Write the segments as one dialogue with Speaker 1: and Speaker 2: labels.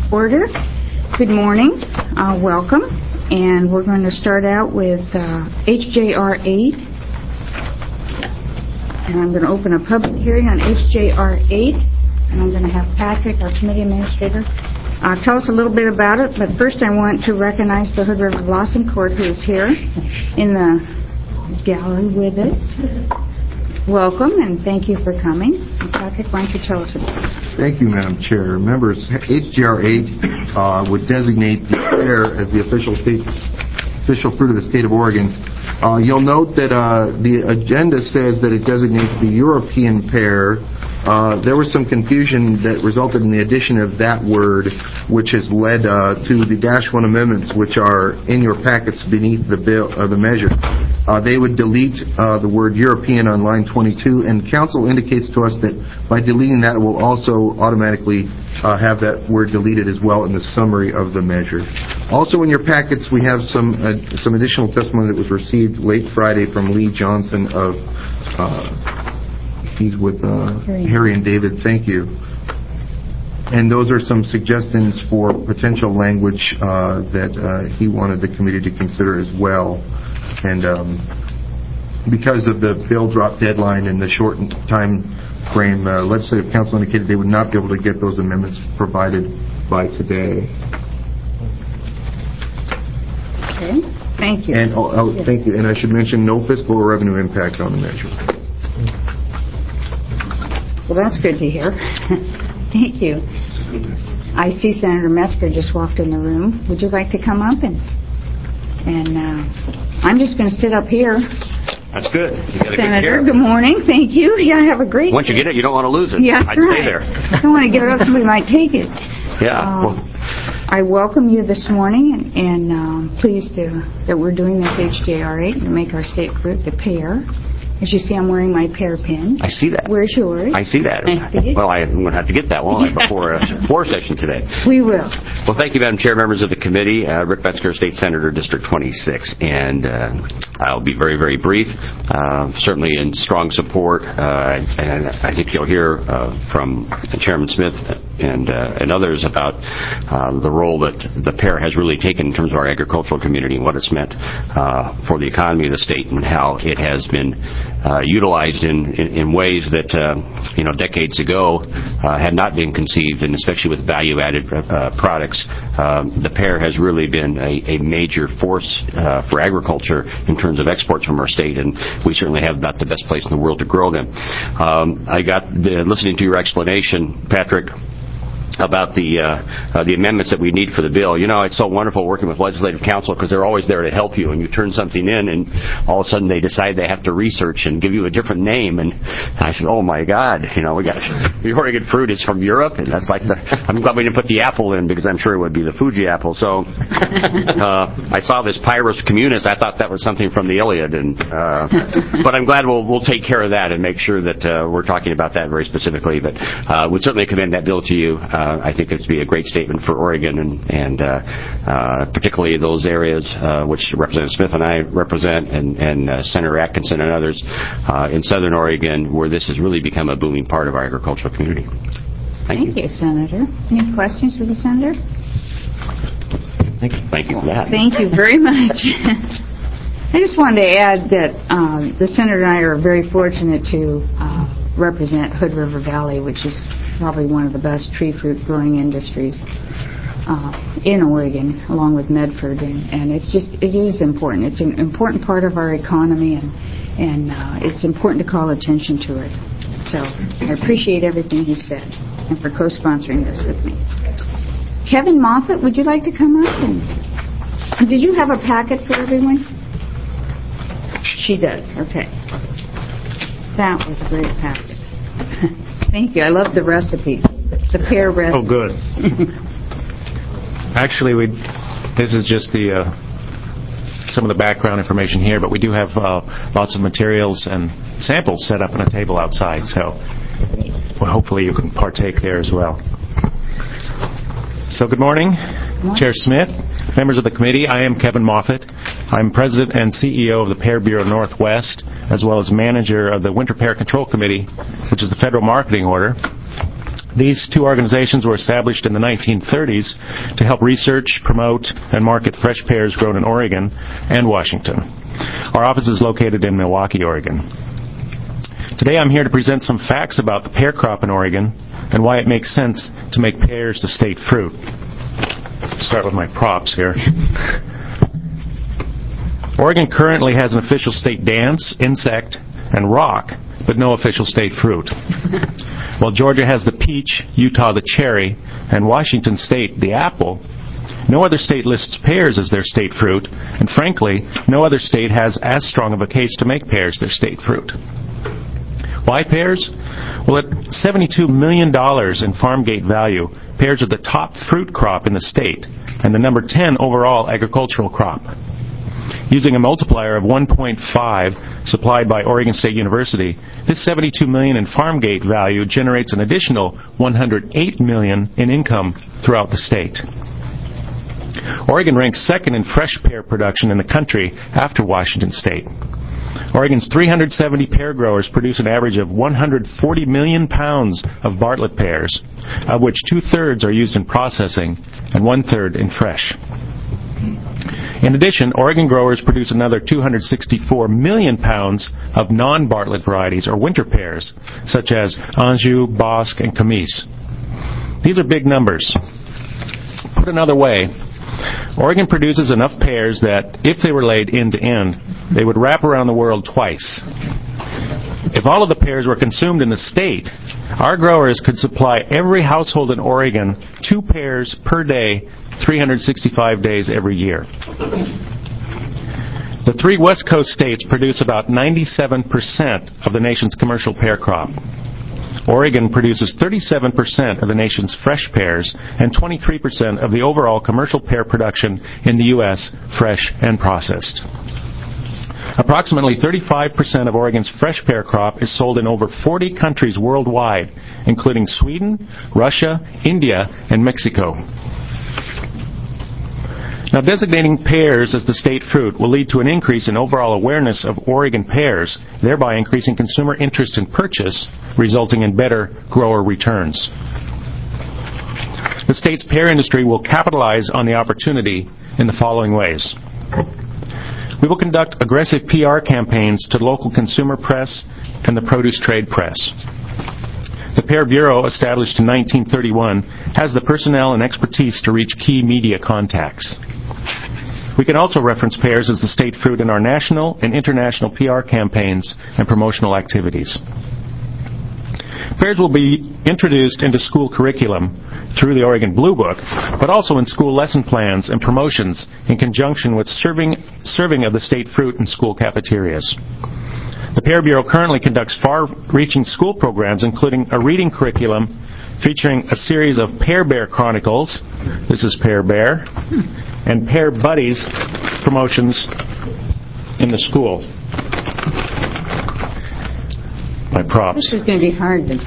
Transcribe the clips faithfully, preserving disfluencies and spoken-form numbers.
Speaker 1: Order. Good morning. Uh, welcome. And we're going to start out with uh, H J R eight. And I'm going to open a public hearing on H J R eight. And I'm going to have Patrick, our committee administrator, uh, tell us a little bit about it. But first I want to recognize the Hood River Blossom Court, who is here in the gallery with us. Welcome, and thank you for coming. Patrick, why don't you tell us about it?
Speaker 2: Thank you, Madam Chair. Members, H J R eight uh, would designate the pear as the official state, official fruit of the state of Oregon. Uh, you'll note that uh, the agenda says that it designates the European pear. Uh, there was some confusion that resulted in the addition of that word, which has led uh, to the Dash one amendments, which are in your packets beneath the bill, uh, the measure. Uh, they would delete uh, the word European on line twenty-two, and Council indicates to us that by deleting that, it will also automatically uh, have that word deleted as well in the summary of the measure. Also in your packets, we have some uh, some additional testimony that was received late Friday from Lee Johnson of uh, he's with uh, Harry. Harry and David. Thank you. And those are some suggestions for potential language uh, that uh, he wanted the committee to consider as well. And um, because of the bill drop deadline and the shortened time frame, uh, Legislative Council indicated they would not be able to get those amendments provided by today.
Speaker 1: Okay. Thank you.
Speaker 2: And oh, oh, thank you. And I should mention no fiscal or revenue impact on the measure.
Speaker 1: Well, that's good to hear. Thank you. I see Senator Metzger just walked in the room. Would you like to come up? And and uh, I'm just going to sit up here.
Speaker 3: That's good. You got a
Speaker 1: Senator,
Speaker 3: good,
Speaker 1: good morning. Thank you. Yeah, I have a great
Speaker 3: Once you get it, you don't want to lose it.
Speaker 1: Yeah,
Speaker 3: I'd
Speaker 1: right.
Speaker 3: stay there.
Speaker 1: I don't want to give it up. Somebody might take it.
Speaker 3: Yeah.
Speaker 1: Uh,
Speaker 3: well,
Speaker 1: I welcome you this morning, and, and um, pleased to, that we're doing this H J R eight to make our state fruit the pear. As you see, I'm wearing my pear pin.
Speaker 3: I see that.
Speaker 1: Where's yours?
Speaker 3: I see that. Well, I'm going to have to get that one before a floor session today.
Speaker 1: We will.
Speaker 3: Well, thank you, Madam Chair, members of the committee. Uh, Rick Metzger, State Senator, District twenty-six. And uh, I'll be very, very brief. Uh, certainly in strong support. Uh, and I think you'll hear uh, from Chairman Smith and, uh, and others about uh, the role that the pear has really taken in terms of our agricultural community and what it's meant uh, for the economy of the state and how it has been Uh, utilized in, in, in ways that, uh, you know, decades ago uh, had not been conceived, and especially with value-added uh, products. Um, the pear has really been a, a major force uh, for agriculture in terms of exports from our state, and we certainly have about the best place in the world to grow them. Um, I got the, listening to your explanation, Patrick, about the uh, uh, the amendments that we need for the bill. You know, it's so wonderful working with Legislative Council because they're always there to help you, and you turn something in, and all of a sudden they decide they have to research and give you a different name. And I said, oh my God, you know, we got the Oregon fruit is from Europe, and that's like the. I'm glad we didn't put the apple in because I'm sure it would be the Fuji apple. So uh, I saw this Pyrus communis. I thought that was something from the Iliad, and uh, but I'm glad we'll we'll take care of that and make sure that uh, we're talking about that very specifically. But uh, we'd certainly commend that bill to you. Uh, I think it would be a great statement for Oregon and, and uh, uh, particularly those areas uh, which Representative Smith and I represent and, and uh, Senator Atkinson and others uh, in southern Oregon where this has really become a booming part of our agricultural community. Thank,
Speaker 1: Thank you. you, Senator. Any questions for the Senator?
Speaker 3: Thank you. Thank you for that.
Speaker 1: Thank you very much. I just wanted to add that um, the Senator and I are very fortunate to uh, represent Hood River Valley, which is probably one of the best tree fruit growing industries uh, in Oregon, along with Medford, and, and it's just it is important. It's an important part of our economy, and and uh, it's important to call attention to it. So I appreciate everything he said, and for co-sponsoring this with me. Kevin Moffett, would you like to come up? And, and did you have a packet for everyone? She does. Okay. That was a great packet. Thank you. I love the recipe. The pear recipe.
Speaker 4: Oh, good. Actually, we. This is just the uh, some of the background information here, but we do have uh, lots of materials and samples set up on a table outside, so well, hopefully you can partake there as well. So good morning, good morning, Chair Smith, members of the committee. I am Kevin Moffett. I'm President and C E O of the Pear Bureau Northwest, as well as manager of the Winter Pear Control Committee, which is the federal marketing order. These two organizations were established in the nineteen thirties to help research, promote, and market fresh pears grown in Oregon and Washington. Our office is located in Milwaukie, Oregon. Today I'm here to present some facts about the pear crop in Oregon and why it makes sense to make pears the state fruit. Start with my props here. Oregon currently has an official state dance, insect, and rock, but no official state fruit. While Georgia has the peach, Utah the cherry, and Washington State the apple, no other state lists pears as their state fruit, and frankly, no other state has as strong of a case to make pears their state fruit. Why pears? Well, at seventy-two million dollars in farm gate value, pears are the top fruit crop in the state and the number ten overall agricultural crop. Using a multiplier of one point five supplied by Oregon State University, this seventy-two million dollars in farm gate value generates an additional one hundred eight million dollars in income throughout the state. Oregon ranks second in fresh pear production in the country after Washington State. Oregon's three hundred seventy pear growers produce an average of one hundred forty million pounds of Bartlett pears, of which two-thirds are used in processing and one-third in fresh. In addition, Oregon growers produce another two hundred sixty-four million pounds of non-Bartlett varieties or winter pears, such as Anjou, Bosque, and Camise. These are big numbers. Put another way, Oregon produces enough pears that, if they were laid end to end, they would wrap around the world twice. If all of the pears were consumed in the state, our growers could supply every household in Oregon two pears per day, three hundred sixty-five days every year. The three West Coast states produce about ninety-seven percent of the nation's commercial pear crop. Oregon produces thirty-seven percent of the nation's fresh pears and twenty-three percent of the overall commercial pear production in the U S, fresh and processed. Approximately thirty-five percent of Oregon's fresh pear crop is sold in over forty countries worldwide, including Sweden, Russia, India, and Mexico. Now, designating pears as the state fruit will lead to an increase in overall awareness of Oregon pears, thereby increasing consumer interest in purchase, resulting in better grower returns. The state's pear industry will capitalize on the opportunity in the following ways. We will conduct aggressive P R campaigns to local consumer press and the produce trade press. The Pear Bureau, established in nineteen thirty-one, has the personnel and expertise to reach key media contacts. We can also reference pears as the state fruit in our national and international P R campaigns and promotional activities. Pears will be introduced into school curriculum through the Oregon Blue Book, but also in school lesson plans and promotions in conjunction with serving, serving of the state fruit in school cafeterias. The Pear Bureau currently conducts far-reaching school programs, including a reading curriculum featuring a series of Pear Bear Chronicles, this is Pear Bear, and Pear Buddies promotions in the school. My props.
Speaker 1: This is going to be hard to...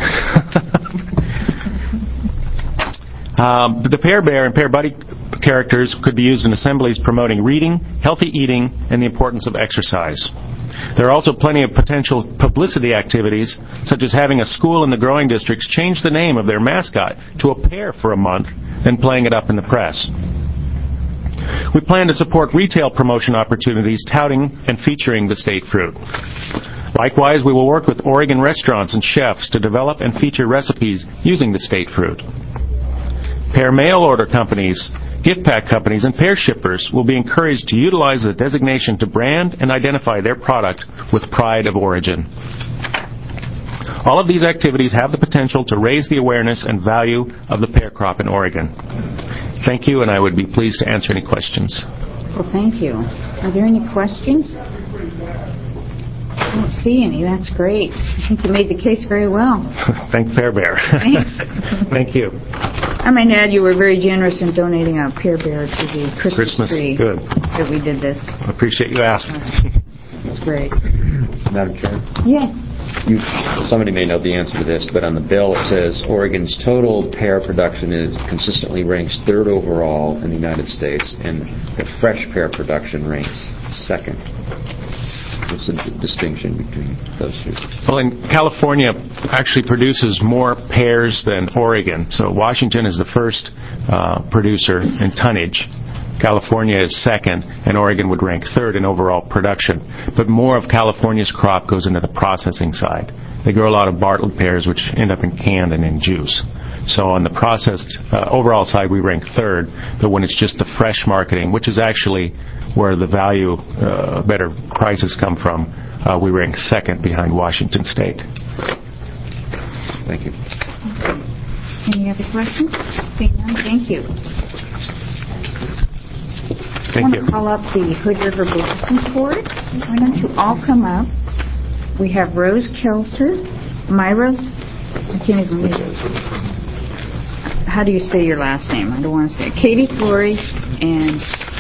Speaker 4: um, the Pear Bear and Pear Buddy characters could be used in assemblies promoting reading, healthy eating, and the importance of exercise. There are also plenty of potential publicity activities, such as having a school in the growing districts change the name of their mascot to a pear for a month, then playing it up in the press. We plan to support retail promotion opportunities touting and featuring the state fruit. Likewise, we will work with Oregon restaurants and chefs to develop and feature recipes using the state fruit. Pear mail order companies, gift pack companies, and pear shippers will be encouraged to utilize the designation to brand and identify their product with pride of origin. All of these activities have the potential to raise the awareness and value of the pear crop in Oregon. Thank you, and I would be pleased to answer any questions.
Speaker 1: Well, thank you. Are there any questions? I don't see any. That's great. I think you made the case very well.
Speaker 4: Thank Pear Bear.
Speaker 1: Thanks.
Speaker 4: Thank you.
Speaker 1: I might add you were very generous in donating a Pear Bear to the Christmas,
Speaker 4: Christmas
Speaker 1: tree.
Speaker 4: Good.
Speaker 1: That we did this.
Speaker 4: I appreciate you asking.
Speaker 1: That's great.
Speaker 5: Madam Chair?
Speaker 1: Yes.
Speaker 5: You, somebody may know the answer to this, but on the bill it says Oregon's total pear production is consistently ranks third overall in the United States, and the fresh pear production ranks second. What's the distinction between those two?
Speaker 4: Well, in California actually produces more pears than Oregon. So Washington is the first uh, producer in tonnage. California is second, and Oregon would rank third in overall production. But more of California's crop goes into the processing side. They grow a lot of Bartlett pears, which end up in canned and in juice. So on the processed uh, overall side, we rank third. But when it's just the fresh marketing, which is actually where the value, uh, better prices come from, uh, we rank second behind Washington State.
Speaker 5: Thank you.
Speaker 1: Any other questions? Seeing none, thank you.
Speaker 4: Thank
Speaker 1: I want
Speaker 4: you.
Speaker 1: to call up the Hood River Blossom Court. Why don't you all come up? We have Rose Kelter, Myra, I can't even read it. How do you say your last name? I don't want to say it. Katie Flory and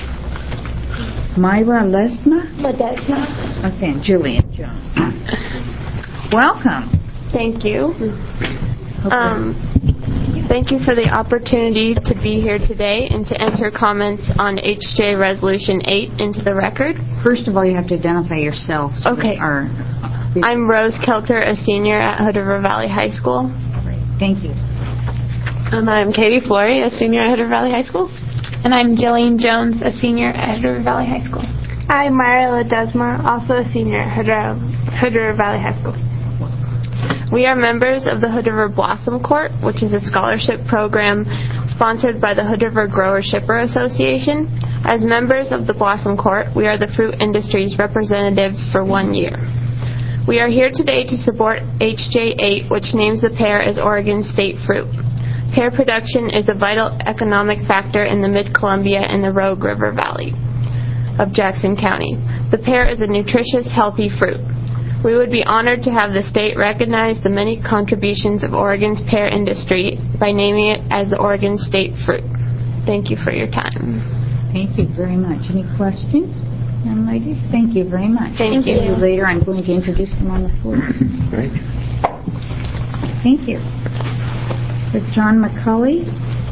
Speaker 1: Myra Lesma?
Speaker 6: Ledesma.
Speaker 1: Okay, and Julian Jones. Welcome.
Speaker 6: Thank you. Um, thank you for the opportunity to be here today and to enter comments on H J Resolution eight into the record.
Speaker 1: First of all, you have to identify yourself. So
Speaker 6: Okay.
Speaker 1: Our,
Speaker 6: I'm Rose Kelter, a senior at Hood River Valley High School.
Speaker 1: Thank you.
Speaker 6: And I'm Katie Flory, a senior at Hood River Valley High School. And I'm Jillian Jones, a senior at Hood River Valley High School. I'm Myra Ledesma, also a senior at Hood River Valley High School. We are members of the Hood River Blossom Court, which is a scholarship program sponsored by the Hood River Grower Shipper Association. As members of the Blossom Court, we are the fruit industry's representatives for one year. We are here today to support H J eight, which names the pear as Oregon's state fruit. Pear production is a vital economic factor in the Mid-Columbia and the Rogue River Valley of Jackson County. The pear is a nutritious, healthy fruit. We would be honored to have the state recognize the many contributions of Oregon's pear industry by naming it as the Oregon State Fruit. Thank you for your time.
Speaker 1: Thank you very much. Any questions, young ladies? Thank you very much.
Speaker 6: Thank you.
Speaker 1: Later, I'm going to introduce them on the floor.
Speaker 5: Great.
Speaker 1: Thank you. With John McCulley.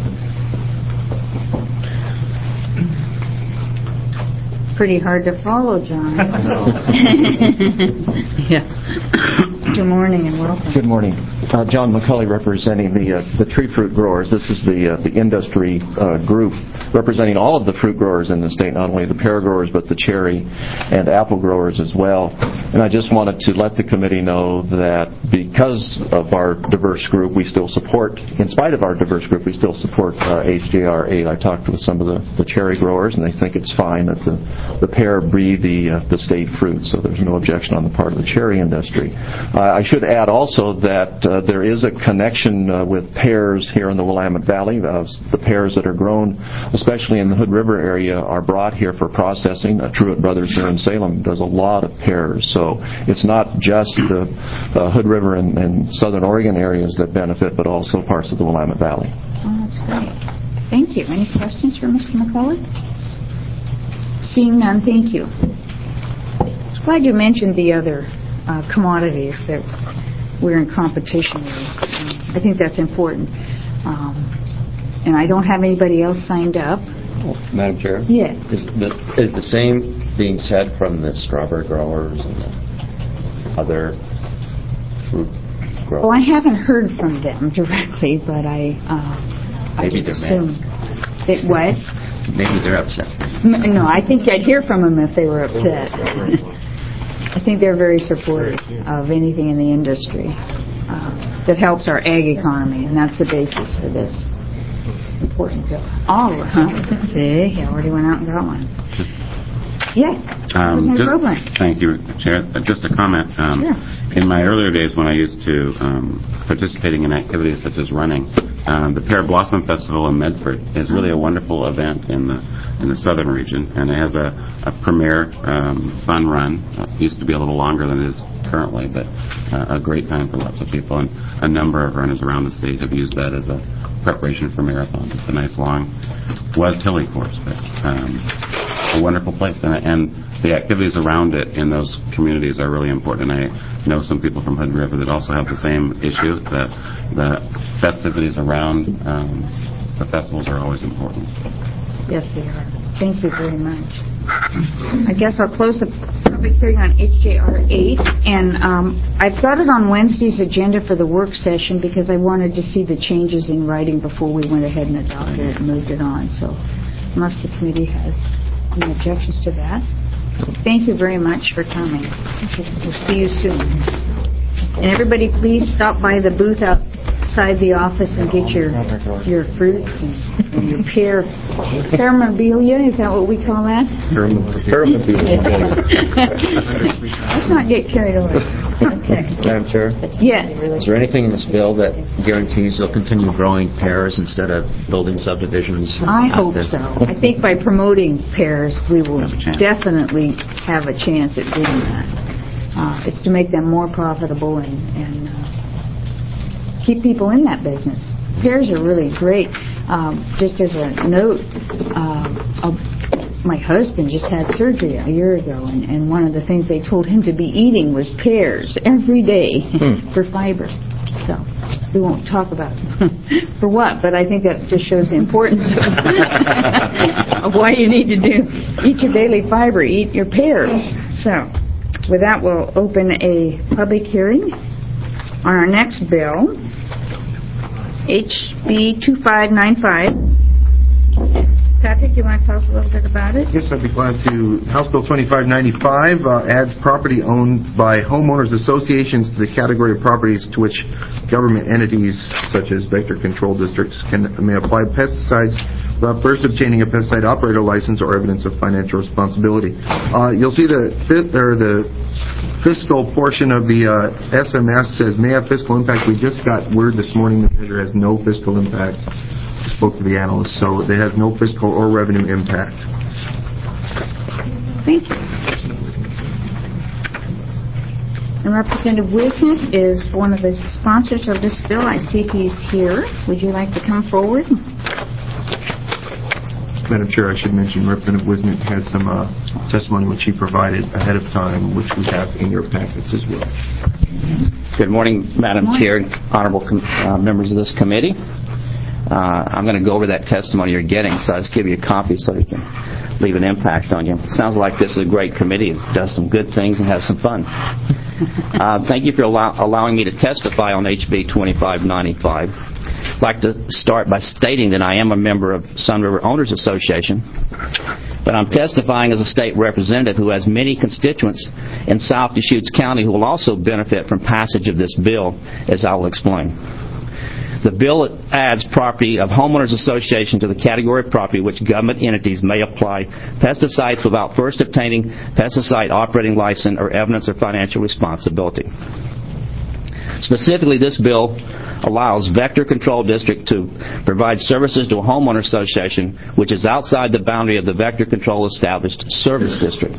Speaker 1: Pretty hard to follow, John. Yeah. Good morning and welcome.
Speaker 7: Good morning. Uh, John McCulley representing the uh, the tree fruit growers. This is the uh, the industry uh, group representing all of the fruit growers in the state, not only the pear growers but the cherry and apple growers as well. And I just wanted to let the committee know that because of our diverse group, we still support, in spite of our diverse group, we still support uh, H J R eight. I talked with some of the, the cherry growers, and they think it's fine that the, the pear breed the uh, the state fruit, so there's no objection on the part of the cherry industry. Uh, I should add also that uh, there is a connection uh, with pears here in the Willamette Valley. Uh, the pears that are grown, especially in the Hood River area, are brought here for processing. Uh, Truett Brothers here in Salem does a lot of pears, so it's not just the uh, Hood River and, and southern Oregon areas that benefit, but also parts of the Willamette Valley.
Speaker 1: Oh, that's great. Thank you. Any questions for Mister McCulley? Seeing none, thank you. Glad you mentioned the other uh, commodities that we're in competition with. Um, I think that's important. Um, and I don't have anybody else signed up.
Speaker 5: Oh, Madam Chair?
Speaker 1: Yes.
Speaker 5: Is the, is the same being said from the strawberry growers and the other fruit growers?
Speaker 1: Well, I haven't heard from them directly, but I, uh, I
Speaker 5: Maybe
Speaker 1: would
Speaker 5: they're
Speaker 1: assume that what?
Speaker 5: Maybe they're upset.
Speaker 1: M- No, I think I'd hear from them if they were upset. I think they're very supportive of anything in the industry uh, that helps our ag economy, and that's the basis for this important bill. Oh, huh? See, he already went out and got one. Yes.
Speaker 8: Um,
Speaker 1: President
Speaker 8: just,
Speaker 1: Groban.
Speaker 8: thank you, Chair. Uh, Just a comment. Um,
Speaker 1: Sure.
Speaker 8: In my earlier days when I used to um, participating in activities such as running, um, the Pear Blossom Festival in Medford is really a wonderful event in the in the southern region, and it has a, a premier um, fun run. Uh, it used to be a little longer than it is currently, but uh, a great time for lots of people, and a number of runners around the state have used that as a preparation for marathons. It's a nice long, was hilly course, but um, a wonderful place, and, and the activities around it in those communities are really important. And I know some people from Hood River that also have the same issue, that the festivities around um, the festivals are always important.
Speaker 1: Yes, they are. Thank you very much. I guess I'll close the public hearing on H J R eight, and um, I've got it on Wednesday's agenda for the work session because I wanted to see the changes in writing before we went ahead and adopted it and moved it on. So unless the committee has any objections to that. Thank you very much for coming. We'll see you soon. And everybody, please stop by the booth outside the office and get your your fruits and, and your pear paraphernalia. Is that what we call that? Let's not get carried away. Okay.
Speaker 5: Madam Chair?
Speaker 1: Yes.
Speaker 5: Is there anything in this bill that guarantees they'll continue growing pears instead of building subdivisions?
Speaker 1: I hope so. I think by promoting pears, we will definitely have a chance at doing that. Uh, it's to make them more profitable and, and uh, keep people in that business. Pears are really great. Um, just as a note, uh, uh, my husband just had surgery a year ago, and, and one of the things they told him to be eating was pears every day hmm. for fiber. So we won't talk about for what, but I think that just shows the importance of, of why you need to do eat your daily fiber, eat your pears. So with that, we'll open a public hearing on our next bill, H B two five nine five. Patrick, you want to tell us a little bit about it?
Speaker 2: Yes, I'd be glad to. House Bill twenty-five ninety-five uh, adds property owned by homeowners associations to the category of properties to which government entities, such as vector control districts, can may apply pesticides without first obtaining a pesticide operator license or evidence of financial responsibility. Uh, you'll see the fit, or the fiscal portion of the uh, S M S says may have fiscal impact. We just got word this morning the measure has no fiscal impact. I spoke to the analyst, so it has no fiscal or revenue impact.
Speaker 1: Thank you. And Representative Wisnick is one of the sponsors of this bill. I see he's here. Would you like to come forward?
Speaker 2: Madam Chair, I should mention Representative Wisnick has some uh, testimony which he provided ahead of time, which we have in your packets as well.
Speaker 9: Good morning, Madam Good morning. Chair, honorable com- uh, members of this committee. Uh, I'm going to go over that testimony you're getting, so I'll just give you a copy so you can leave an impact on you. Sounds like this is a great committee. It does some good things and has some fun. Uh, thank you for allow- allowing me to testify on H B twenty-five ninety-five. I'd like to start by stating that I am a member of Sun River Owners Association, but I'm testifying as a state representative who has many constituents in South Deschutes County who will also benefit from passage of this bill, as I will explain. The bill adds property of homeowners association to the category of property which government entities may apply pesticides without first obtaining pesticide operating license or evidence of financial responsibility. Specifically, this bill allows Vector Control District to provide services to a homeowner association which is outside the boundary of the Vector Control Established Service District.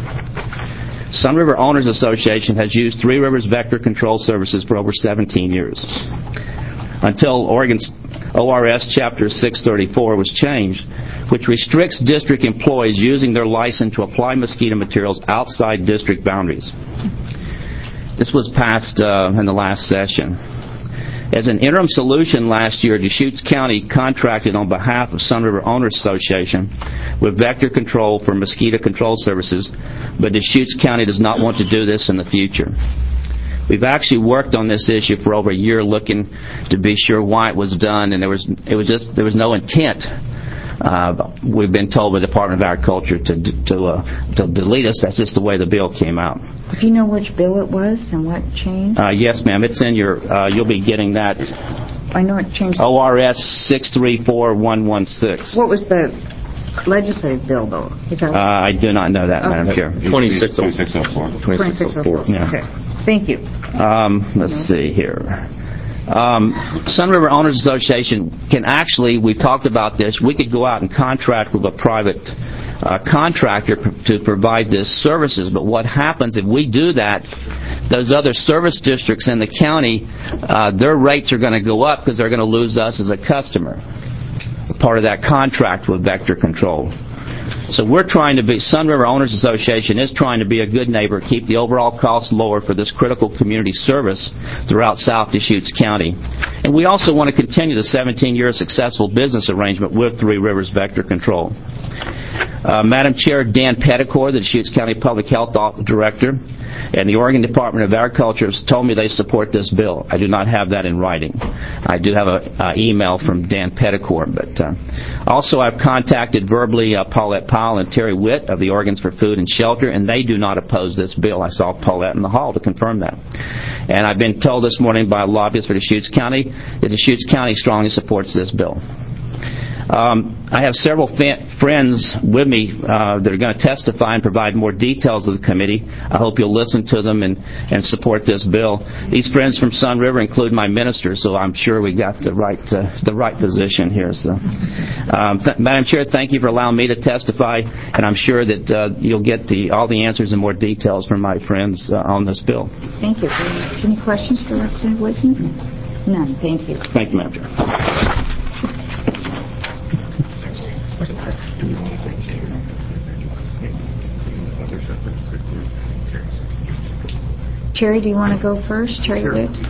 Speaker 9: Sun River Owners Association has used Three Rivers Vector Control Services for over seventeen years. Until Oregon's O R S Chapter six thirty-four was changed, which restricts district employees using their license to apply mosquito materials outside district boundaries. This was passed uh, in the last session. As an interim solution last year, Deschutes County contracted on behalf of Sun River Owners Association with Vector Control for mosquito control services, but Deschutes County does not want to do this in the future. We've actually worked on this issue for over a year, looking to be sure why it was done, and there was it was just there was no intent. Uh, we've been told by the Department of Agriculture to to uh, to delete us. That's just the way the bill came out.
Speaker 1: Do you know which bill it was and what changed?
Speaker 9: Uh, yes, ma'am. It's in your. Uh, you'll be getting that.
Speaker 1: I know it changed.
Speaker 9: O R S six three four one one six.
Speaker 1: What was the legislative bill, though? Is that
Speaker 9: uh, I do not know that, okay. Madam Chair.
Speaker 5: twenty-six oh four.
Speaker 1: twenty-six oh four.
Speaker 9: Yeah.
Speaker 1: Okay. Thank you.
Speaker 9: Um, let's see here. Um, Sun River Owners Association can actually, we've talked about this, we could go out and contract with a private uh, contractor to provide this services, but what happens if we do that, those other service districts in the county, uh, their rates are going to go up because they're going to lose us as a customer, part of that contract with Vector Control. So we're trying to be, Sun River Owners Association is trying to be a good neighbor, keep the overall cost lower for this critical community service throughout South Deschutes County. And we also want to continue the seventeen-year successful business arrangement with Three Rivers Vector Control. Uh, Madam Chair, Dan Petticore, the Deschutes County Public Health Director, and the Oregon Department of Agriculture has told me they support this bill. I do not have that in writing. I do have an email from Dan Petticore. But uh, also I've contacted verbally uh, Paulette Powell and Terry Witt of the Oregons for Food and Shelter, and they do not oppose this bill. I saw Paulette in the hall to confirm that. And I've been told this morning by a lobbyist for Deschutes County that Deschutes County strongly supports this bill. Um, I have several fa- friends with me uh, that are going to testify and provide more details of the committee. I hope you'll listen to them and, and support this bill. These friends from Sun River include my minister, so I'm sure we got the right uh, the right position here. So, um, th- Madam Chair, thank you for allowing me to testify, and I'm sure that uh, you'll get the all the answers and more details from my friends uh, on this bill.
Speaker 1: Thank you. Any questions for Representative Wiseman? None. Thank you.
Speaker 9: Thank you, Madam Chair.
Speaker 1: Terry, do you want to go first? Terry
Speaker 2: Sure.
Speaker 1: Witt?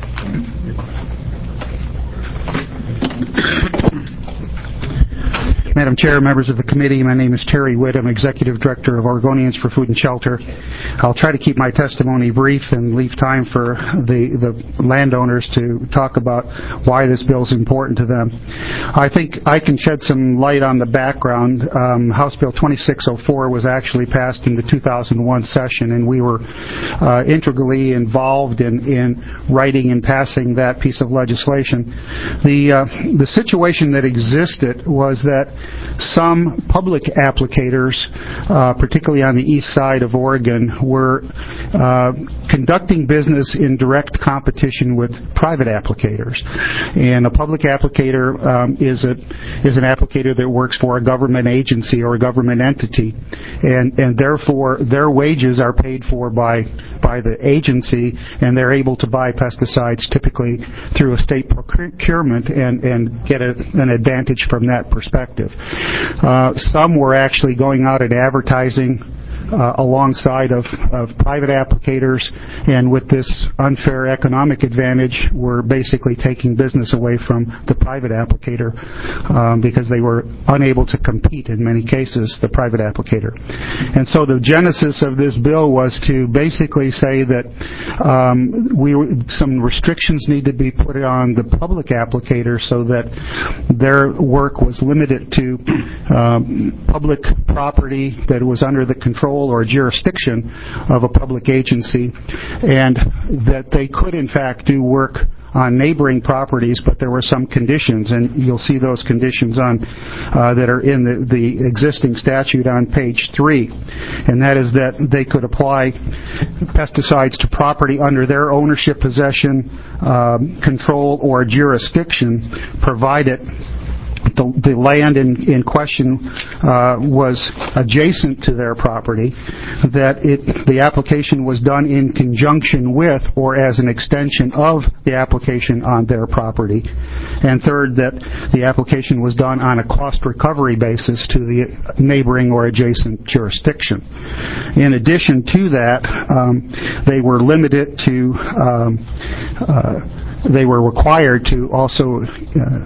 Speaker 10: Madam Chair, members of the committee, my name is Terry Witt. I'm Executive Director of Oregonians for Food and Shelter. I'll try to keep my testimony brief and leave time for the, the landowners to talk about why this bill is important to them. I think I can shed some light on the background. Um, House Bill twenty-six oh four was actually passed in the two thousand one session, and we were uh, integrally involved in, in writing and passing that piece of legislation. The, uh, the situation that existed was that some public applicators, uh, particularly on the east side of Oregon, were uh, conducting business in direct competition with private applicators. And a public applicator um, is a is an applicator that works for a government agency or a government entity, and and therefore their wages are paid for by by the agency, and they're able to buy pesticides typically through a state procurement and, and get a, an advantage from that perspective. Uh, some were actually going out and advertising Uh, alongside of, of private applicators, and with this unfair economic advantage, we're basically taking business away from the private applicator um, because they were unable to compete in many cases, the private applicator. And so the genesis of this bill was to basically say that um, we some restrictions need to be put on the public applicator so that their work was limited to um, public property that was under the control or jurisdiction of a public agency, and that they could in fact do work on neighboring properties, but there were some conditions, and you'll see those conditions on uh, that are in the, the existing statute on page three, and that is that they could apply pesticides to property under their ownership, possession, um, control, or jurisdiction, provided The, the land in, in question uh, was adjacent to their property, that it, the application was done in conjunction with or as an extension of the application on their property, and third, that the application was done on a cost recovery basis to the neighboring or adjacent jurisdiction. In addition to that, um, they were limited to um, uh, they were required to also uh,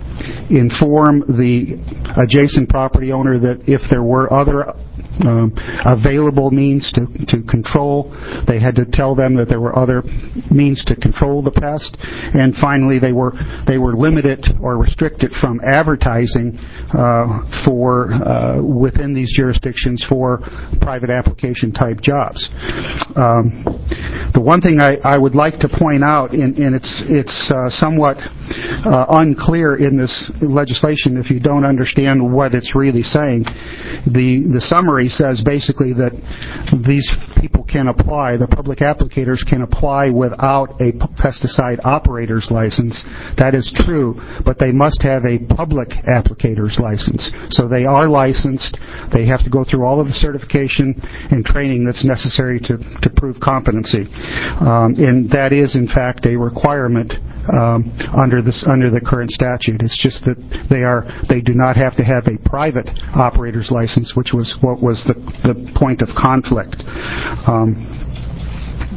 Speaker 10: inform the adjacent property owner that if there were other um, available means to, to control, they had to tell them that there were other means to control the pest. And finally, they were they were limited or restricted from advertising uh, for uh, within these jurisdictions for private application type jobs. Um, the one thing I, I would like to point out, and, and it's it's uh, somewhat uh, unclear in this legislation if you don't understand what it's really saying. The the summary says basically that these people can apply, the public applicators can apply without a pesticide operator's license. That is true, but they must have a public applicator's license. So they are licensed. They have to go through all of the certification and training that's necessary to, to prove competency. Um, and that is, in fact, a requirement um, under this under the current statute. It's just that they are they do not have to have a private operator's license, which was what was the, the point of conflict. Um,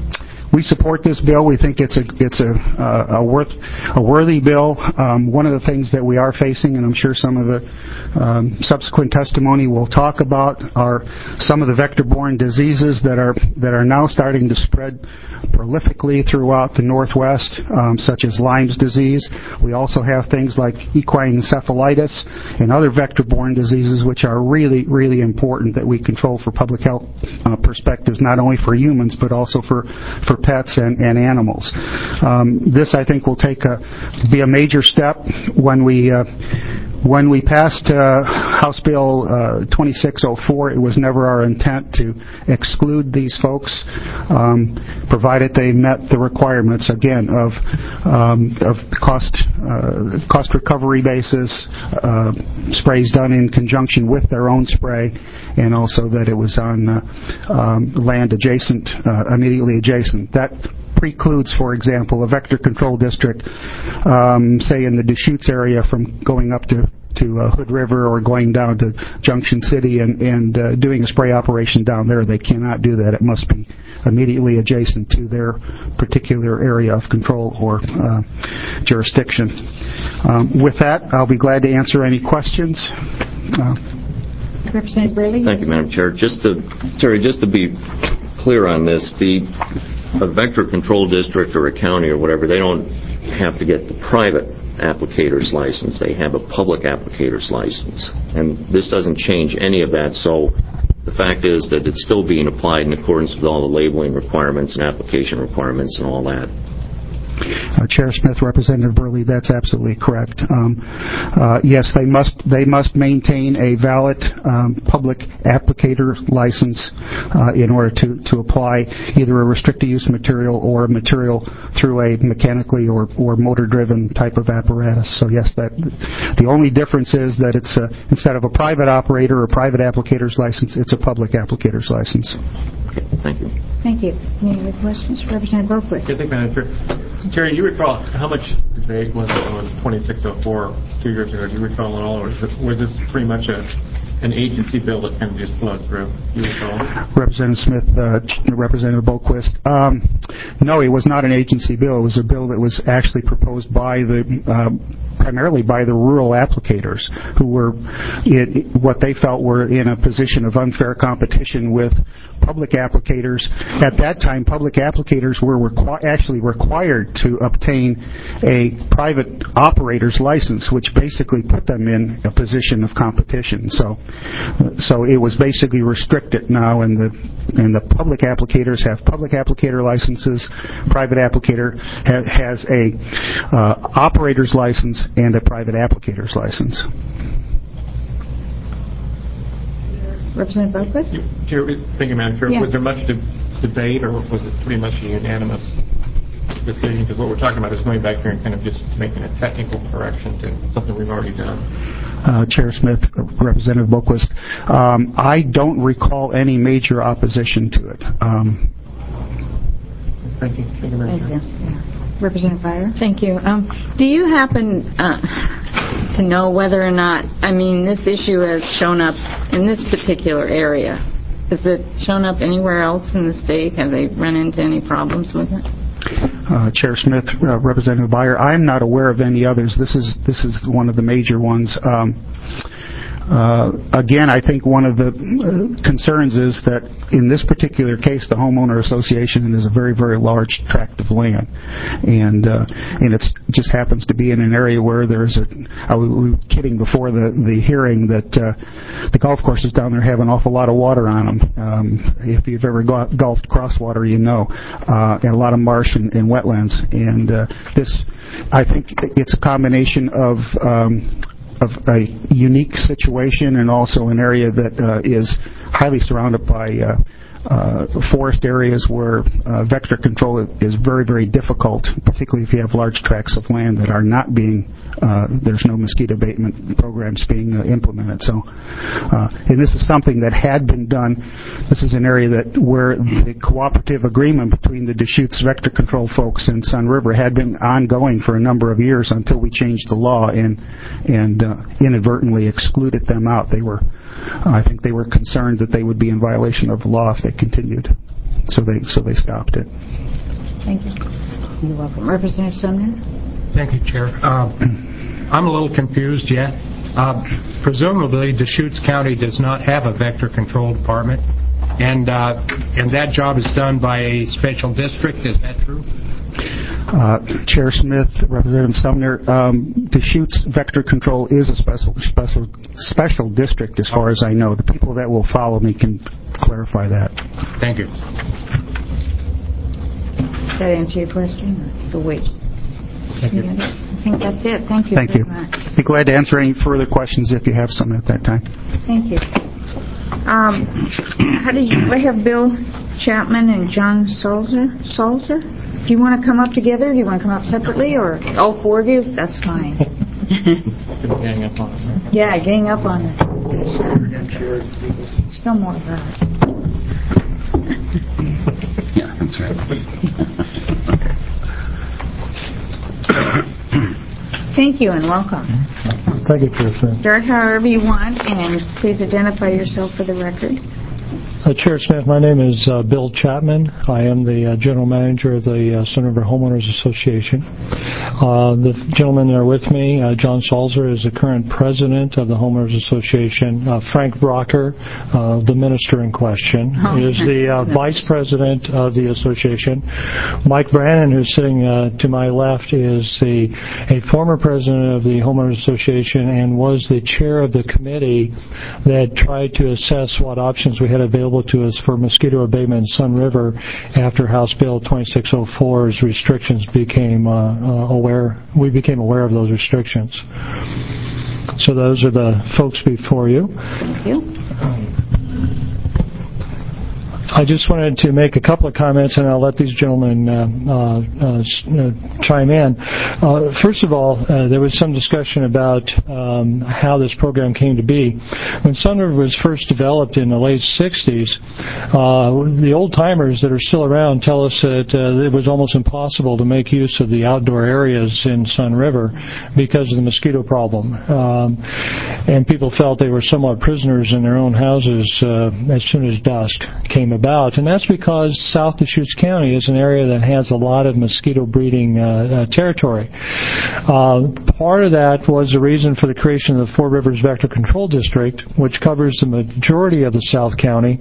Speaker 10: we support this bill. We think it's a it's a uh, a worth a worthy bill. Um, one of the things that we are facing, and I'm sure some of the um, subsequent testimony will talk about, are some of the vector-borne diseases that are that are now starting to spread prolifically throughout the Northwest, um, such as Lyme's disease. We also have things like equine encephalitis and other vector-borne diseases, which are really, really important that we control for public health uh, perspectives, not only for humans but also for, for pets and, and animals. Um, this, I think, will take a, be a major step when we uh, When we passed uh, House Bill uh, twenty-six oh four, it was never our intent to exclude these folks, um, provided they met the requirements, again, of um, of cost uh, cost recovery basis, uh, sprays done in conjunction with their own spray, and also that it was on uh, um, land adjacent, uh, immediately adjacent. That precludes, for example, a vector control district, um, say in the Deschutes area, from going up to to uh, Hood River or going down to Junction City and, and uh, doing a spray operation down there. They cannot do that. It must be immediately adjacent to their particular area of control or uh, jurisdiction. Um, with that, I'll be glad to answer any questions. Uh,
Speaker 1: Representative Braley?
Speaker 5: Thank you, Madam Chair. Just to, Terry, just to be clear on this, the a vector control district or a county or whatever, they don't have to get the private applicator's license. They have a public applicator's license. And this doesn't change any of that. So the fact is that it's still being applied in accordance with all the labeling requirements and application requirements and all that.
Speaker 10: Uh, Chair Smith, Representative Burley, that's absolutely correct. Um, uh, yes, they must they must maintain a valid um, public applicator license uh, in order to, to apply either a restricted use material or a material through a mechanically or, or motor-driven type of apparatus. So yes, that the only difference is that it's a, instead of a private operator or private applicator's license, it's a public applicator's license.
Speaker 5: Okay, thank you.
Speaker 1: Thank you. Any other questions? Representative Boquist.
Speaker 4: Yeah, thank you, Madam Chair. Terry, you recall how much debate was on twenty-six oh four two years ago? Do you recall at all, or was this pretty much a an agency bill that kind of just flowed through? Do you recall?
Speaker 10: Representative Smith, uh, Representative Boquist. Um, no, it was not an agency bill. It was a bill that was actually proposed by the uh, primarily by the rural applicators, who were it, what they felt were in a position of unfair competition with public applicators. At that time, public applicators were requ- actually required to obtain a private operator's license, which basically put them in a position of competition. So, so it was basically restricted now, and the and the public applicators have public applicator licenses. Private applicator ha- has a uh, operator's license and a private applicator's license.
Speaker 1: Representative Boquist?
Speaker 4: Thank you, Madam Chair.
Speaker 1: Yeah.
Speaker 4: Was there much de- debate, or was it pretty much a unanimous decision? Because what we're talking about is going back here and kind of just making a technical correction to something we've already done.
Speaker 10: Uh, Chair Smith, Representative Boquist, um, I don't recall any major opposition to it. Um,
Speaker 4: Thank you. Thank you, Madam
Speaker 1: Thank
Speaker 4: Chair.
Speaker 1: you. Yeah. Representative Fire?
Speaker 11: Thank you. Um, do you happen uh, to know whether or not, I mean, this issue has shown up in this particular area? Has it shown up anywhere else in the state? Have they run into any problems with it?
Speaker 10: Uh, Chair Smith, uh, Representative Byer, I'm not aware of any others. This is this is one of the major ones. Um, Uh, again, I think one of the uh, concerns is that in this particular case, the homeowner association is a very, very large tract of land, and uh, and it just happens to be in an area where there's a. I was, we were kidding before the the hearing that uh, the golf courses down there have an awful lot of water on them. Um, if you've ever go- golfed crosswater, you know, uh, and a lot of marsh and, and wetlands, and uh, this, I think, it's a combination of. Um, of a unique situation and also an area that uh, is highly surrounded by uh, uh, forest areas where uh, vector control is very, very difficult, particularly if you have large tracts of land that are not being, uh, there's no mosquito abatement programs being uh, implemented. So, uh, and this is something that had been done. This is an area that where the cooperative agreement between the Deschutes vector control folks and Sun River had been ongoing for a number of years until we changed the law and and uh, inadvertently excluded them out. They were, I think, they were concerned that they would be in violation of the law if they continued, so they so they stopped it.
Speaker 1: Thank you. You're welcome. Representative Sumner?
Speaker 12: Thank you, Chair. Uh, I'm a little confused yet. Uh, presumably, Deschutes County does not have a vector control department, and uh, and that job is done by a special district. Is that true?
Speaker 10: Uh, Chair Smith, Representative Sumner, um, Deschutes Vector Control is a special special special district, as far as I know. The people that will follow me can clarify that.
Speaker 12: Thank you.
Speaker 1: Does that answer your question? Or the wait.
Speaker 12: Thank you.
Speaker 1: I think that's it. Thank you
Speaker 10: Thank
Speaker 1: very
Speaker 10: you.
Speaker 1: much.
Speaker 10: Be glad to answer any further questions if you have some at that time.
Speaker 1: Thank you. Um, how do you, I have Bill Chapman and John Salzer. Salzer? Do you want to come up together? Do you want to come up separately, or all four of you? That's fine.
Speaker 4: Gang up on it.
Speaker 1: Yeah, gang up on it. Still more of us.
Speaker 8: Yeah, that's right.
Speaker 1: Thank you and welcome.
Speaker 13: Thank you, Chair Smith.
Speaker 1: Start however you want, and please identify yourself for the record.
Speaker 13: Uh, Chair Smith, my name is uh, Bill Chapman. I am the uh, General Manager of the uh, Sun River Homeowners Association. Uh, the gentlemen that are with me, uh, John Salzer is the current President of the Homeowners Association. Uh, Frank Brocker, uh, the Minister in question, oh. is the uh, Vice President of the Association. Mike Brannon, who's sitting uh, to my left, is the a former President of the Homeowners Association and was the Chair of the committee that tried to assess what options we had available to us for mosquito abatement in Sun River after House Bill twenty-six oh four's restrictions became uh, uh, aware. We became aware of those restrictions. So those are the folks before you.
Speaker 1: Thank you.
Speaker 13: I just wanted to make a couple of comments, and I'll let these gentlemen uh, uh, uh, chime in. Uh, first of all, uh, there was some discussion about um, how this program came to be. When Sun River was first developed in the late sixties, uh, the old-timers that are still around tell us that uh, it was almost impossible to make use of the outdoor areas in Sun River because of the mosquito problem. Um, and people felt they were somewhat prisoners in their own houses uh, as soon as dusk came about. About, and that's because South Deschutes County is an area that has a lot of mosquito breeding uh, uh, territory. Uh, part of that was the reason for the creation of the Four Rivers Vector Control District, which covers the majority of the South County.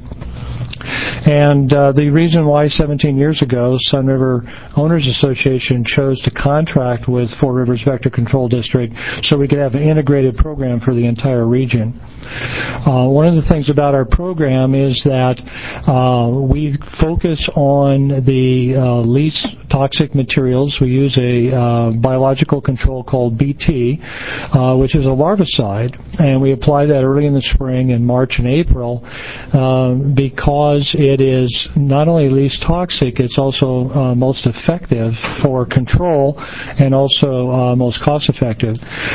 Speaker 13: And uh, the reason why seventeen years ago Sun River Owners Association chose to contract with Four Rivers Vector Control District so we could have an integrated program for the entire region. Uh, one of the things about our program is that uh, we focus on the uh, least toxic materials. We use a uh, biological control called B T, uh, which is a larvicide, and we apply that early in the spring in March and April uh, because it is not only least toxic, it's also uh, most effective for control and also uh, most cost effective.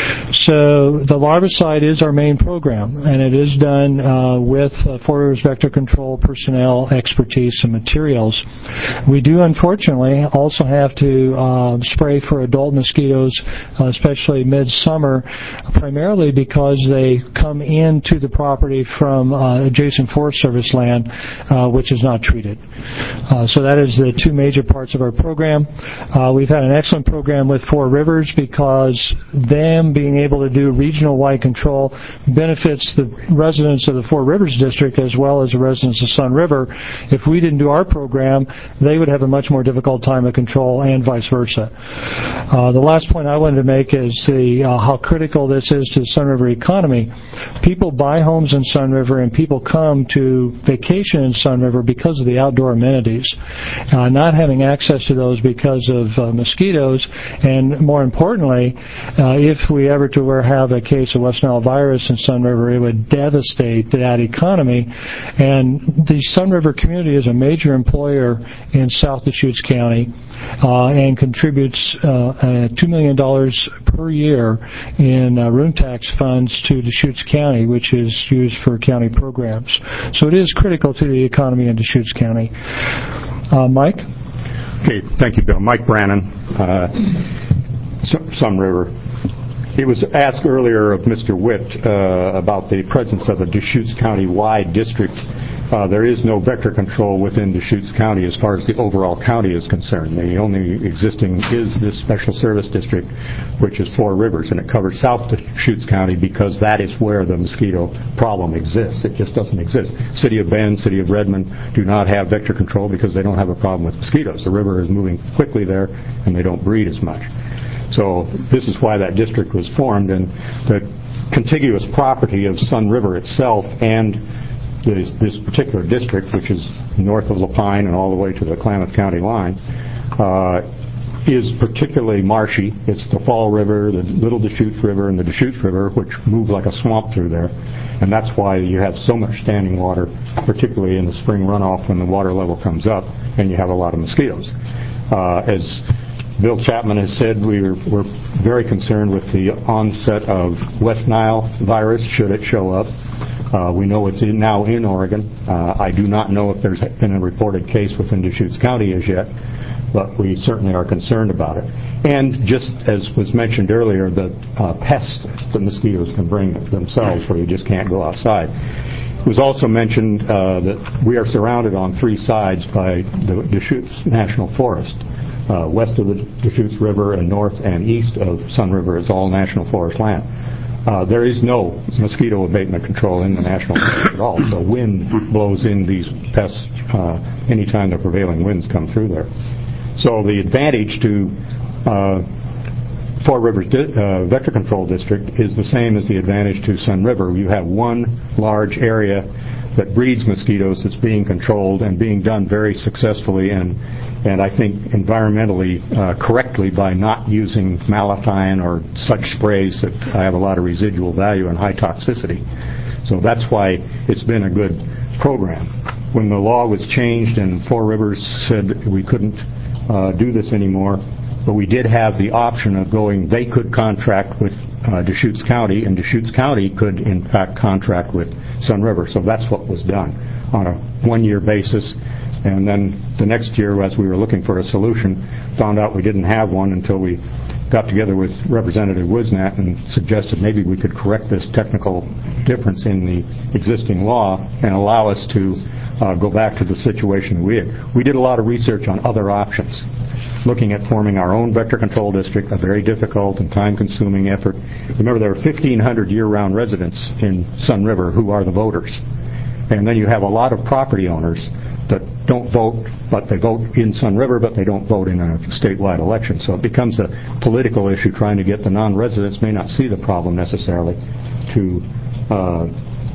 Speaker 13: So the larvicide is our main program, and it is done uh, with uh, Four Rivers Vector Control personnel, expertise, and materials. We do, unfortunately, also have to uh, spray for adult mosquitoes, uh, especially midsummer, primarily because they come into the property from uh, adjacent Forest Service land, uh, which is not treated. Uh, so that is the two major parts of our program. Uh, we've had an excellent program with Four Rivers because them being able to do regional-wide control benefits the residents of the Four Rivers District as well as the residents of Sun River. If we didn't do our program, they would have a much more difficult time of control, and vice versa. Uh, the last point I wanted to make is the uh, how critical this is to the Sun River economy. People buy homes in Sun River, and people come to vacation in Sun River because of the outdoor amenities. Uh, not having access to those because of uh, mosquitoes, and more importantly, uh, if we ever to have a case of West Nile virus in Sun River, it would devastate that economy. And the Sun River community is a major employer in South Deschutes County uh, and contributes uh, uh, two million dollars per year in uh, room tax funds to Deschutes County, which is used for county programs. So it is critical to the economy in Deschutes County. Uh, Mike?
Speaker 14: Okay, thank you, Bill. Mike Brannon, uh, Sun River. It was asked earlier of Mister Witt uh, about the presence of a Deschutes County-wide district uh, there is no vector control within Deschutes County as far as the overall county is concerned. The only existing is this special service district, which is Four Rivers, and it covers South Deschutes County because that is where the mosquito problem exists. It just doesn't exist. City of Bend, City of Redmond do not have vector control because they don't have a problem with mosquitoes. The river is moving quickly there, and they don't breed as much. So this is why that district was formed, and the contiguous property of Sun River itself and this, this particular district, which is north of Lapine and all the way to the Klamath County line, uh, is particularly marshy. It's the Fall River, the Little Deschutes River, and the Deschutes River, which move like a swamp through there. And that's why you have so much standing water, particularly in the spring runoff when the water level comes up, and you have a lot of mosquitoes. Uh, as Bill Chapman has said, we're, we're very concerned with the onset of West Nile virus, should it show up. Uh, we know it's in, now in Oregon. Uh, I do not know if there's been a reported case within Deschutes County as yet, but we certainly are concerned about it. And just as was mentioned earlier, the uh, pests that mosquitoes can bring themselves where you just can't go outside. It was also mentioned uh, that we are surrounded on three sides by the Deschutes National Forest. Uh, west of the Deschutes River and north and east of Sun River is all national forest land. Uh, there is no mosquito abatement control in the national forest at all. The wind blows in these pests uh, anytime the prevailing winds come through there. So the advantage to uh, Four Rivers di- uh, Vector Control District is the same as the advantage to Sun River. You have one large area that breeds mosquitoes that's being controlled and being done very successfully and and I think environmentally uh, correctly by not using malathion or such sprays that have a lot of residual value and high toxicity. So that's why it's been a good program. When the law was changed and Four Rivers said we couldn't uh, do this anymore, but we did have the option of going, they could contract with uh, Deschutes County, and Deschutes County could in fact contract with Sun River. So that's what was done on a one-year basis. And then the next year, as we were looking for a solution, found out we didn't have one until we got together with Representative Wisnat and suggested maybe we could correct this technical difference in the existing law and allow us to uh, go back to the situation we had. We did a lot of research on other options, looking at forming our own vector control district, a very difficult and time-consuming effort. Remember, there are fifteen hundred year-round residents in Sun River who are the voters. And then you have a lot of property owners that don't vote, but they vote in Sun River, but they don't vote in a statewide election. So it becomes a political issue trying to get the non-residents, may not see the problem necessarily, to uh,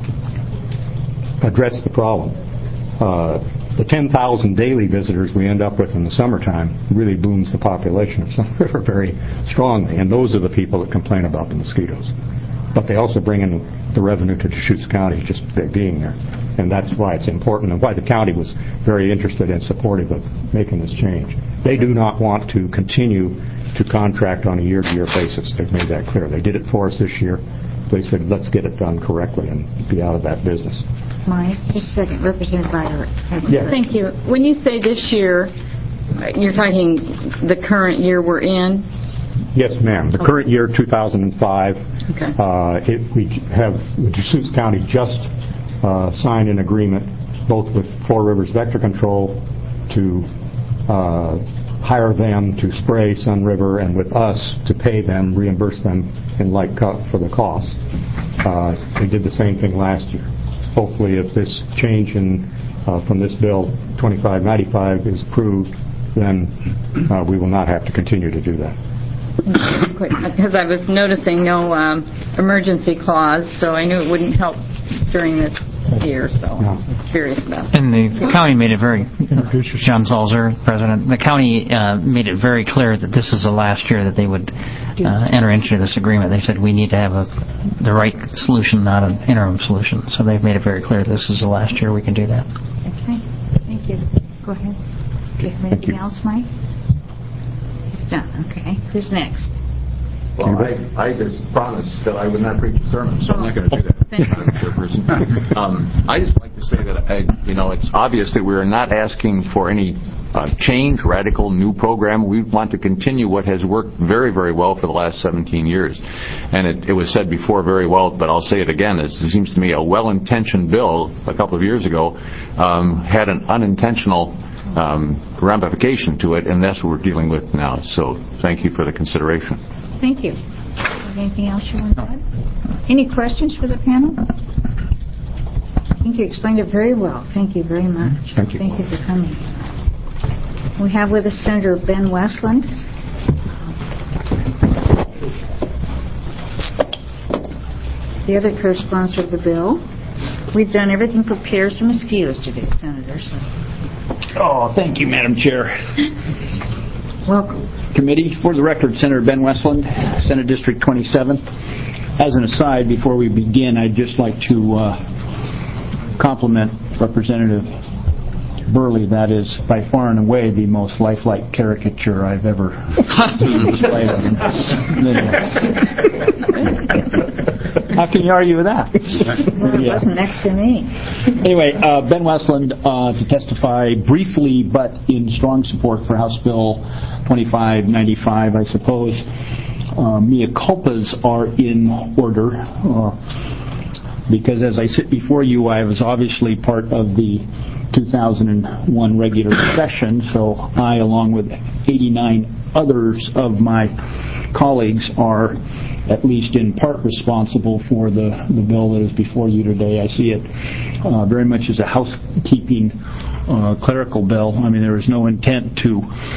Speaker 14: address the problem. Uh, the ten thousand daily visitors we end up with in the summertime really booms the population of Sun River very strongly, and those are the people that complain about the mosquitoes. But they also bring in the revenue to Deschutes County just by being there. And that's why it's important and why the county was very interested and supportive of making this change. They do not want to continue to contract on a year-to-year basis. They've made that clear. They did it for us this year. They said, let's get it done correctly and be out of that business.
Speaker 1: Mike, just a second. Representative Ryder.
Speaker 14: Yeah.
Speaker 11: Thank you. When you say this year, you're talking the current year we're in?
Speaker 14: Yes, ma'am. The
Speaker 11: Okay.
Speaker 14: current year, two thousand five,
Speaker 11: Okay.
Speaker 14: uh, it, we have Deschutes County just uh, signed an agreement both with Four Rivers Vector Control to uh, hire them to spray Sun River and with us to pay them, reimburse them in like cut for the cost. Uh, they did the same thing last year. Hopefully, if this change in uh, from this bill twenty-five ninety-five is approved, then uh, we will not have to continue to do that.
Speaker 11: Because I was noticing no um, emergency clause, so I knew it wouldn't help during this year, so I was curious about that.
Speaker 15: And the county made it very, John Zalzer, President, the county uh, made it very clear that this is the last year that they would uh, enter into this agreement. They said we need to have a, the right solution, not an interim solution. So they've made it very clear this is the last year we can do that.
Speaker 1: Okay. Thank you. Go ahead. Do you have anything else, Mike? He's done. Okay. Who's next?
Speaker 16: Well, I, I just promised that I would not preach a sermon, so I'm not going to do that. Madam Chairperson. um, I just like to say that I, you know, it's obvious that we are not asking for any uh, change, radical new program. We want to continue what has worked very, very well for the last seventeen years. And it, it was said before very well, but I'll say it again. It seems to me a well-intentioned bill a couple of years ago um, had an unintentional um, ramification to it, and that's what we're dealing with now. So thank you for the consideration.
Speaker 1: Thank you. Anything else you want to add? Any questions for the panel? I think you explained it very well. Thank you very much.
Speaker 14: Thank you.
Speaker 1: Thank you for coming. We have with us Senator Ben Westland. The other co-sponsor of the bill. We've done everything for pears and mosquitoes today, Senator. So.
Speaker 17: Oh, thank you, Madam Chair.
Speaker 1: Welcome.
Speaker 17: Committee, for the record, Senator Ben Westland, Senate District twenty-seven. As an aside, before we begin, I'd just like to uh, compliment Representative Burley. That is by far and away the most lifelike caricature I've ever seen displayed of him. How can you argue with that?
Speaker 1: Well, it
Speaker 17: Yeah.
Speaker 1: wasn't next to me.
Speaker 17: Anyway, uh, Ben Westland uh, to testify briefly but in strong support for House Bill twenty-five ninety-five, I suppose. Uh, mea culpas are in order uh, because as I sit before you, I was obviously part of the two thousand one regular session, so I, along with eighty-nine others of my colleagues, are at least in part responsible for the, the bill that is before you today. I see it uh, very much as a housekeeping uh, clerical bill. I mean, there is no intent to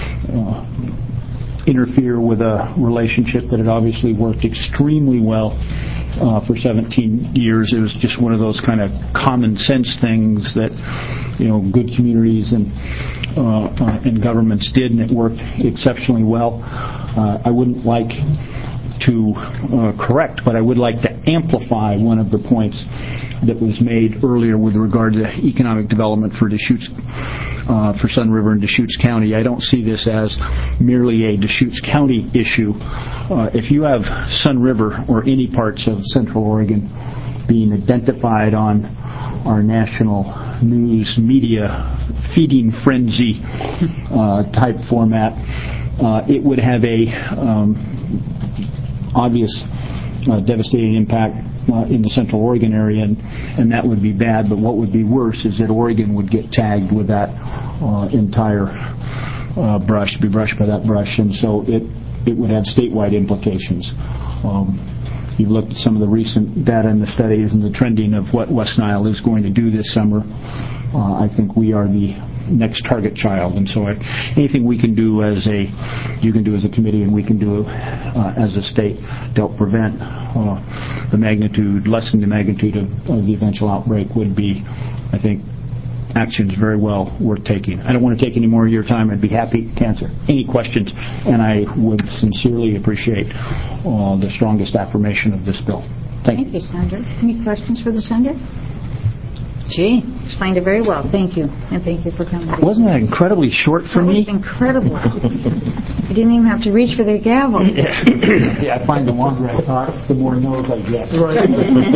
Speaker 17: uh, interfere with a relationship that had obviously worked extremely well uh, for seventeen years. It was just one of those kind of common sense things that, you know, good communities and uh, uh, and governments did, and it worked exceptionally well. Uh, I wouldn't like to uh, correct, but I would like to amplify one of the points that was made earlier with regard to economic development for Deschutes, uh, for Sun River and Deschutes County. I don't see this as merely a Deschutes County issue. Uh, if you have Sun River or any parts of Central Oregon being identified on our national news media feeding frenzy uh, type format, uh, it would have a um, obvious uh, devastating impact uh, in the Central Oregon area, and, and that would be bad. But what would be worse is that Oregon would get tagged with that uh, entire uh, brush, be brushed by that brush, and so it, it would have statewide implications. Um, you've looked at some of the recent data and the studies and the trending of what West Nile is going to do this summer. Uh, I think we are the next target child, and so I, anything we can do as a, you can do as a committee, and we can do uh, as a state to help prevent uh, the magnitude, lessen the magnitude of, of the eventual outbreak would be, I think, actions very well worth taking. I don't want to take any more of your time. I'd be happy to answer any questions, and I would sincerely appreciate uh, the strongest affirmation of this bill. Thank,
Speaker 1: Thank you, Senator. Any questions for the Senator? Gee, explained it very well. Thank you. And thank you for coming.
Speaker 17: Wasn't that incredibly short for
Speaker 1: that
Speaker 17: me?
Speaker 1: Was incredible. You didn't even have to reach for the gavel.
Speaker 17: Yeah, yeah, I find the longer I talk, the more no's I get. Right.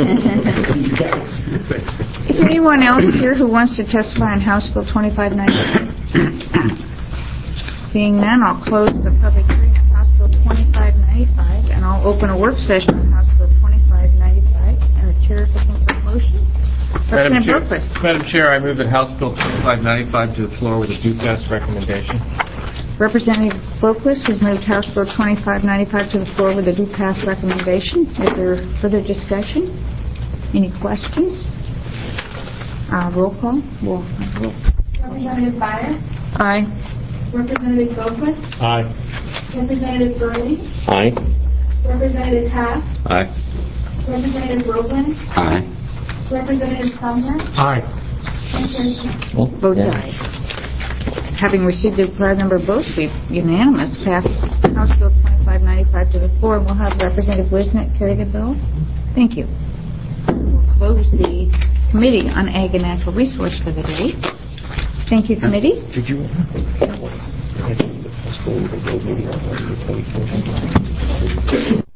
Speaker 1: Is there anyone else here who wants to testify on House Bill twenty-five ninety-five? Seeing none, I'll close the public hearing on House Bill twenty-five ninety-five, and I'll open a work session on House Bill twenty-five ninety-five, and the chair is looking for a motion.
Speaker 18: Madam Chair, Madam Chair, I move that House Bill twenty-five ninety-five to the floor with a due pass recommendation.
Speaker 1: Representative Boquist has moved House Bill twenty-five ninety-five to the floor with a due pass recommendation. Is there further discussion? Any questions? Uh, roll call. Roll. roll.
Speaker 6: Representative Byer?
Speaker 1: Aye.
Speaker 6: Representative Boquist?
Speaker 18: Aye.
Speaker 6: Representative Burley?
Speaker 5: Aye.
Speaker 6: Representative Haas?
Speaker 5: Aye.
Speaker 6: Representative Roebling?
Speaker 8: Aye.
Speaker 6: Representative Sumner?
Speaker 12: Aye.
Speaker 6: And Chair Smith?
Speaker 1: Votes aye. Having received the required number of votes, we unanimous passed House Bill twenty-five ninety-five to the floor, and we'll have Representative Wisnick carry the bill. Thank you. We'll close the Committee on Ag and Natural Resource for the day. Thank you, Committee.
Speaker 7: Did you?